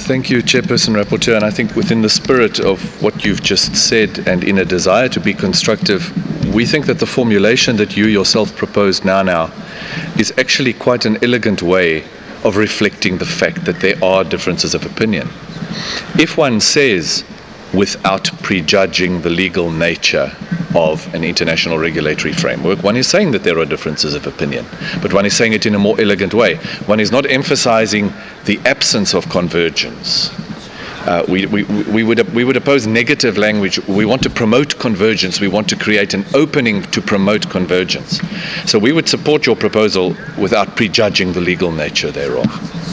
Thank you, Chairperson Rapporteur. And I think within the spirit of what you've just said and in a desire to be constructive, we think that the formulation that you yourself proposed now is actually quite an elegant way of reflecting the fact that there are differences of opinion. If one says, without prejudging the legal nature of an international regulatory framework, one is saying that there are differences of opinion, but one is saying it in a more elegant way. One is not emphasizing the absence of convergence. We would oppose negative language. We want to promote convergence. We want to create an opening to promote convergence. So we would support your proposal without prejudging the legal nature thereof.